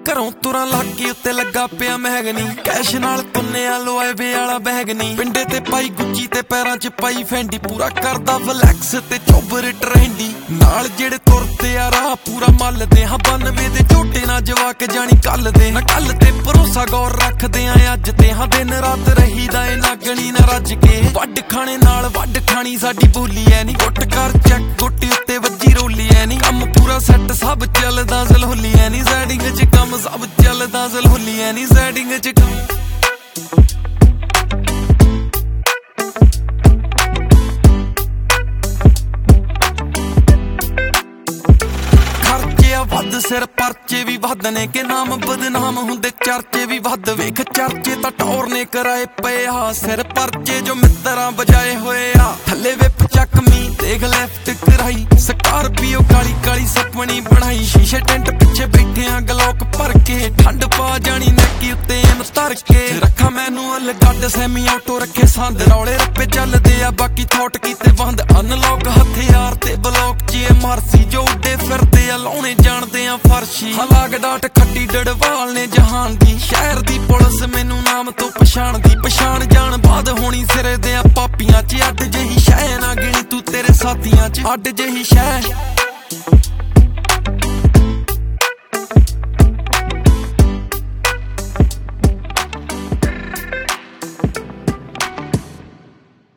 घरों तुरां लागे उत्ते लगा पिया महगनी कैश नाल तुन्निया लोए वे वाला बैगनी पिंडे ते पाई गुच्ची ते पैरां च पाई फैंडी पूरा करदा फ्लैक्स ते चोबर ट्रेंडी नाल जेड़े तुरते आ राह पूरा मलदे हां 92 दे झोटे ना जवाक जानी कल दे ना कल ते भरोसा गौर रखदे आ अज ते हां दिन रात रहीदा ए नागणी ना रज के वड खाने नाल वड खानी साडी बोली ऐ नी गुट कर चैक गुट्टी उत्ते वज्जी रोली ऐ नी कम पूरा सैट सब चलदा सलोली ऐ नी सैटिंग च कम सब चलदा सलोली ऐ नी सैटिंग च वध सिर परचे भी वध ने के नाम बदनाम हुंदे चर्चे भी वध वेख चर्चे तां टौर ने कराए पे आ सिर परचे जो मित्तरां बजाए होए आ थल्ले विप चकमी देख लेफ्ट कराई स्कॉर्पियो काली काली सपनी बनाई शीशे टेंट पिछे बैठे आ गलोक भर के ठंड पा जानी नैकी उत्ते एम धर के रखा मैनुअल गड्ड सैमी ऑटो रखे संद रौले रप्पे चलदे आ बाकी थॉट कीते बंद अनलॉक हथियार ते ब्लॉक च मारसी जो उड्डे फिरदे आ लाउणे जानदे आ फर्शी हलाग डाट खड्डी डड़वाल ने जहान दी शहर दी पुलिस मैनू नाम तो पछाण दी पछाण जान बाद होनी सिरे दे पापियां च अड्ड जही शह ना गिणी तू तेरे साथियां च अड्ड जही शह